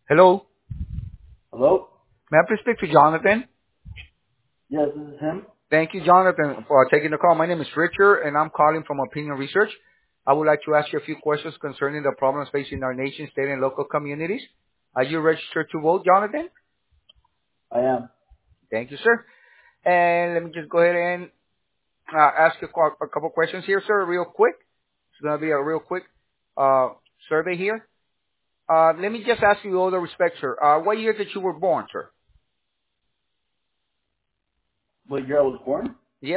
Hello. Hello? May I please speak to Jonathan? Yes, this is him. Thank you, Jonathan, for taking the call. My name is Richard, and I'm calling from Opinion Research. I would like to ask you a few questions concerning the problems facing our nation, state, and local communities. Are you registered to vote, Jonathan? I am. Thank you, sir. And let me just go ahead and ask you a couple questions here, sir, real quick. It's going to be a real quick uh, survey here. Let me just ask you with all the respect, sir. What year did you were born, sir? What year I was born? Yes?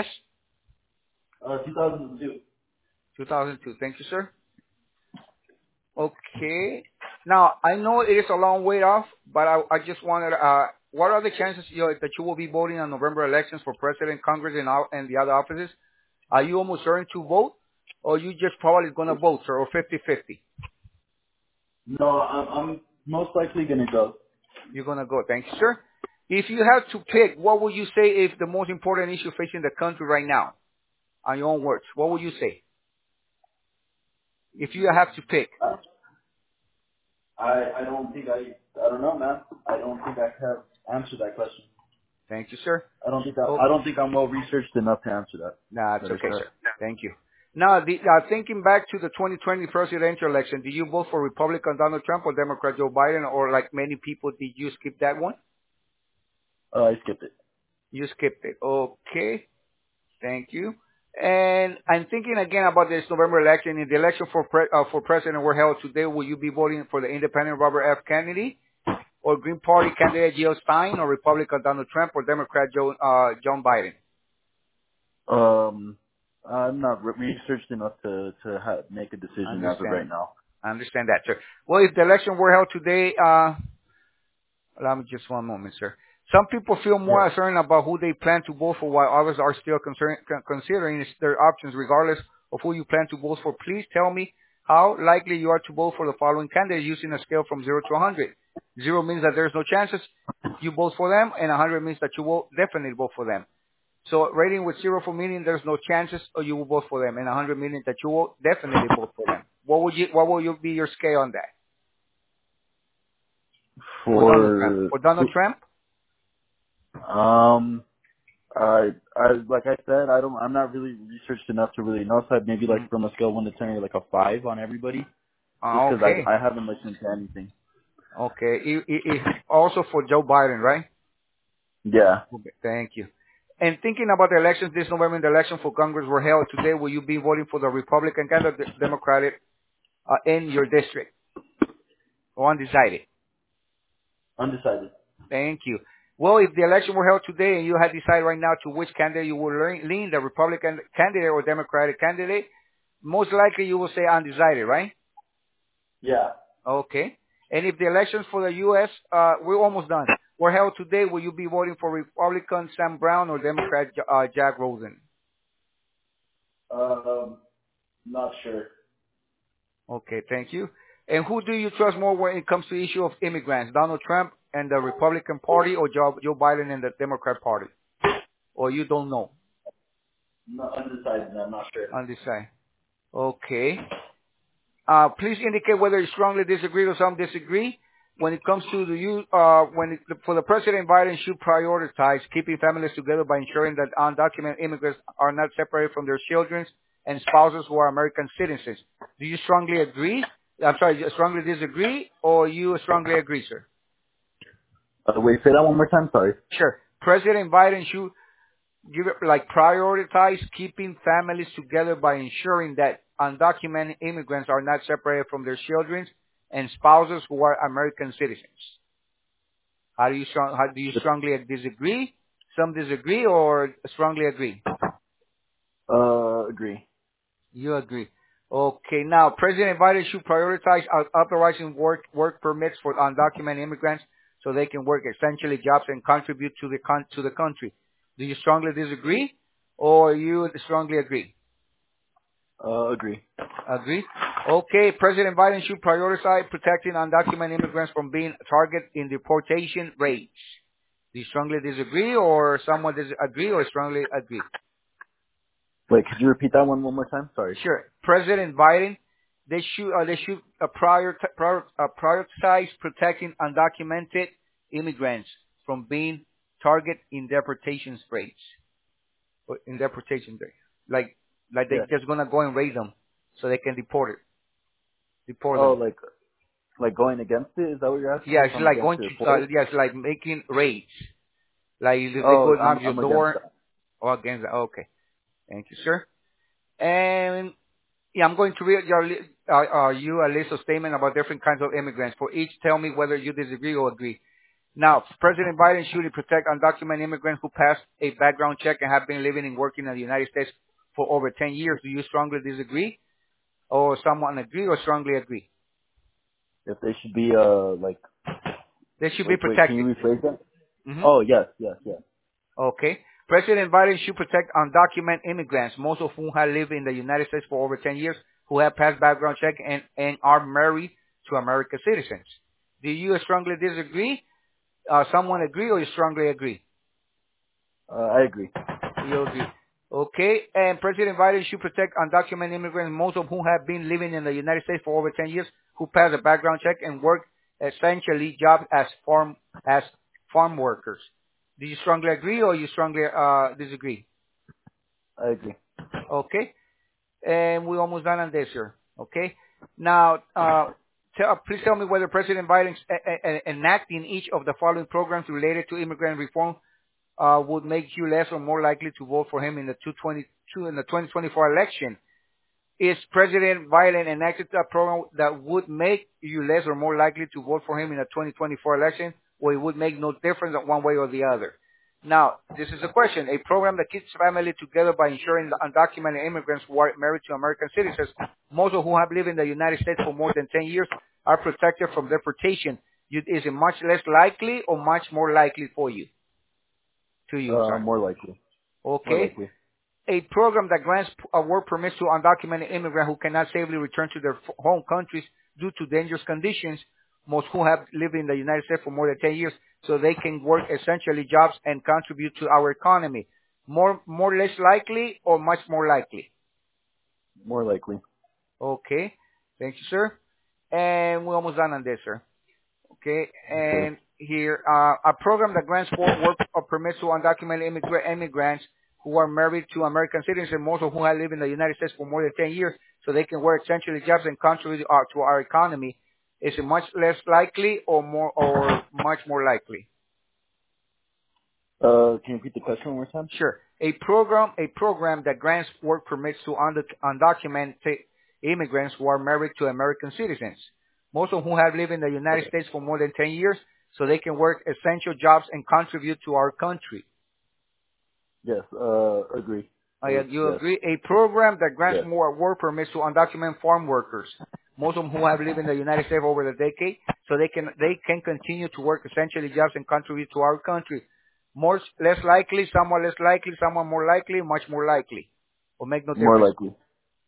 2002. 2002. Thank you, sir. Okay. Now, I know it is a long way off, but I just wanted, what are the chances that you will be voting on November elections for president, Congress, and the other offices? Are you almost certain to vote, or you just probably going to vote, sir, or 50-50? No, I'm most likely gonna go. You're going to go. Thank you, sir. If you have to pick, what would you say is the most important issue facing the country right now? On your own words, what would you say? If you have to pick. I don't think I don't know, man. I don't think I have answered that question. Thank you, sir. Oh, I don't think I'm well researched enough to answer that. nah, it's That is okay, sir. correct. Thank you. Now, thinking back to the 2020 presidential election, did you vote for Republican Donald Trump or Democrat Joe Biden, or like many people, did you skip that one? I skipped it. You skipped it. Okay. Thank you. And I'm thinking again about this November election. If the election for president were held today, will you be voting for the independent Robert F. Kennedy, or Green Party candidate Jill Stein, or Republican Donald Trump, or Democrat John Biden? I'm not researched enough to make a decision as of Understand. right now. I understand that, sir. Well, if the election were held today, allow me just one moment, sir. Some people feel more Yeah. uncertain about who they plan to vote for, while others are still considering their options regardless of who you plan to vote for. Please tell me how likely you are to vote for the following candidates using a scale from 0 to 100. 0 means that there's no chances you vote for them, and 100 means that you will definitely vote for them. So rating with 0 for meaning there's no chances or you will vote for them, and 100 meaning that you will definitely vote for them. What will be your scale on that? For Donald Trump. For For Donald Trump? um I like I said, I'm not really researched enough to really know. So I'd maybe Mm. like from a scale of 1 to 10, like a 5 on everybody, just because Okay. I haven't listened to anything. Okay. Also for Joe Biden, right? Yeah. Okay. Thank you. And thinking about the elections this November, the election for Congress were held today, will you be voting for the Republican candidate, the Democratic, in your district? Or undecided? Undecided. Thank you. Well, if the election were held today and you had decided right now to which candidate you would lean, the Republican candidate or Democratic candidate, most likely you will say undecided, right? Yeah. Okay. And if the elections for the U.S., we're almost done, were held today, will you be voting for Republican Sam Brown or Democrat Jack Rosen? Um, not sure. Okay, thank you. And who do you trust more when it comes to the issue of immigrants, Donald Trump and the Republican Party, or Joe Biden and the Democrat Party? Or you don't know? No, undecided. I'm not sure. Undecided. Okay. Please indicate whether you strongly disagree or some disagree. When it comes to for the President, Biden should prioritize keeping families together by ensuring that undocumented immigrants are not separated from their children and spouses who are American citizens. Do you strongly agree? I'm sorry, you strongly disagree, or you strongly agree, sir? Wait, say that one more time. Sorry. Sure. President Biden should prioritize keeping families together by ensuring that undocumented immigrants are not separated from their children and spouses who are American citizens. How do you strongly disagree? Some disagree or strongly agree? Agree. You agree. Okay, now President Biden should prioritize authorizing work permits for undocumented immigrants so they can work essentially jobs and contribute to the country. Do you strongly disagree, or you strongly agree? Agree. Agree. Okay, President Biden should prioritize protecting undocumented immigrants from being a target in deportation raids. Do you strongly disagree, or someone disagree, or strongly agree? Wait, could you repeat that one more time? Sorry. Sure. President Biden prioritize protecting undocumented immigrants from being target in deportation rates or in deportation day. Like they Yeah. just gonna go and raid them so they can deport Oh, them. like going against it? Is that what you're asking? Yeah, If it's I'm like against going it to for it? yeah, it's like making raids. Like if they Oh, go knock your I'm against door that. or against that. Okay, thank you, sir. And yeah, I'm going to read you a list of statements about different kinds of immigrants. For each, tell me whether you disagree or agree. Now, President Biden should protect undocumented immigrants who passed a background check and have been living and working in the United States for over 10 years. Do you strongly disagree, or someone agree, or strongly agree? If they should be like, They should be wait, can protected. you rephrase that? Hmm. Oh, yes, yes, yes. Okay. President Biden should protect undocumented immigrants, most of whom have lived in the United States for over 10 years, who have passed background check and are married to American citizens. Do you strongly disagree? Someone agree, or you strongly agree? I agree. You agree. Okay. And President Biden should protect undocumented immigrants, most of whom have been living in the United States for over 10 years, who pass a background check and work essentially jobs as farm workers. Do you strongly agree, or you strongly disagree? I agree. Okay. And we're almost done on this, sir. Okay. Now, please tell me whether President Biden enacting each of the following programs related to immigrant reform would make you less or more likely to vote for him in the 2024 election. Is President Biden enacted a program that would make you less or more likely to vote for him in the 2024 election, or it would make no difference one way or the other? Now, this is a question. A program that keeps family together by ensuring that undocumented immigrants who are married to American citizens, most of whom have lived in the United States for more than 10 years, are protected from deportation. Is it much less likely or much more likely for you? To you, I'm sorry. More likely. More Okay. likely. A program that grants work permits to undocumented immigrants who cannot safely return to their home countries due to dangerous conditions, most who have lived in the United States for more than 10 years, so they can work essentially jobs and contribute to our economy. More less likely, or much more likely? More likely. Okay. Thank you, sir. And we're almost done on this, sir. Okay. Okay. And here, a program that grants work permits to undocumented immigrants who are married to American citizens, most of whom have lived in the United States for more than 10 years, so they can work essentially jobs and contribute to our economy. Is it much less likely, or much more likely? Can you repeat the question one more time? Sure. A program that grants work permits to undocumented immigrants who are married to American citizens, most of whom have lived in the United Okay. States for more than 10 years, so they can work essential jobs and contribute to our country. Yes. Agree. You Yes. agree? A program that grants Yes. more work permits to undocumented farm workers, most of whom have lived in the United States for over a decade, so they can continue to work essentially jobs and contribute to our country. Less likely, somewhat less likely, somewhat more likely, much more likely, or make no More difference. likely.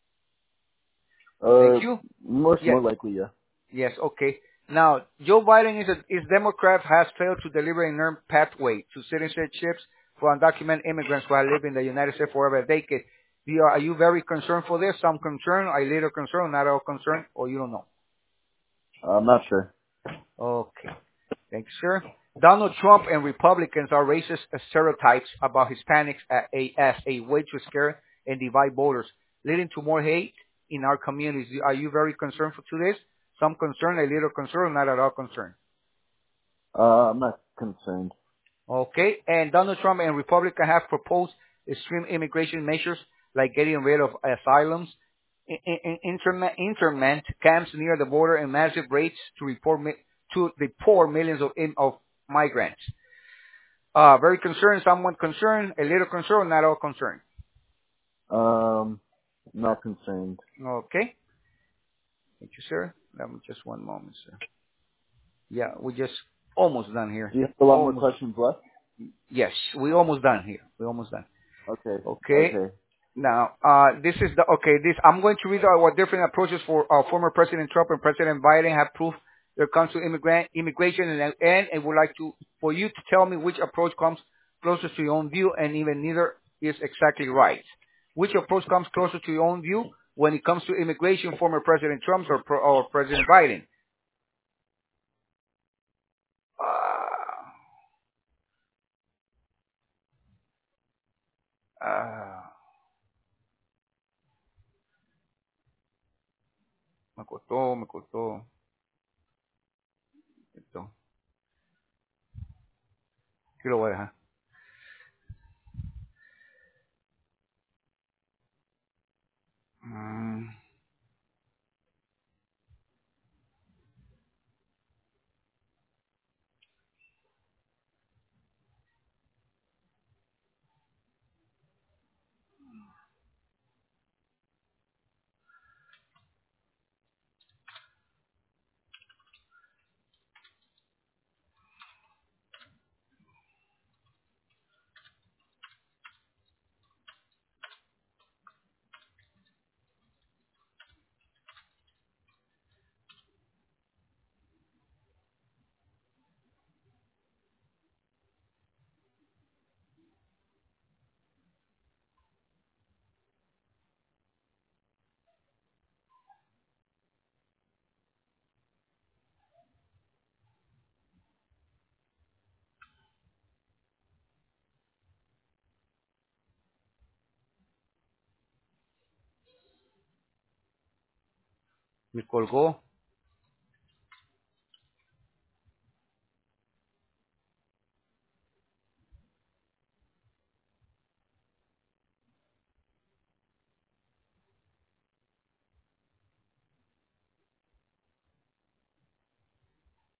Thank you. Yes, More likely. Yeah. yes, okay. Now, Joe Biden is Democrat has failed to deliver an earned pathway to citizenships for undocumented immigrants who have lived in the United States for over a decade. Are you very concerned for this? Some concern, a little concern, not all concerned, or you don't know? I'm not sure. Okay. Thanks, sir. Donald Trump and Republicans are racist stereotypes about Hispanics as a way to scare and divide voters, leading to more hate in our communities. Are you very concerned to this? Some concern, a little concern, not at all concerned. I'm not concerned. Okay. And Donald Trump and Republicans have proposed extreme immigration measures like getting rid of asylums, internment camps near the border, and massive rates to deport millions of migrants. Very concerned, somewhat concerned, a little concerned, not all concerned. Not concerned. Okay. Thank you, sir. Let me just one moment, sir. Yeah, we're just almost done here. Do you have a lot more Almost. questions left? Yes, we're almost done here. We're almost done. Okay. Okay. Okay. Now, I'm going to read what different approaches for former President Trump and President Biden have proved when it comes to immigration, and I would like for you to tell me which approach comes closest to your own view, and even neither is exactly right. Which approach comes closer to your own view? when it comes to immigration, former President Trump or President Biden? Ah, me costó. Esto. Aquí lo voy a dejar. Mm, me colgó.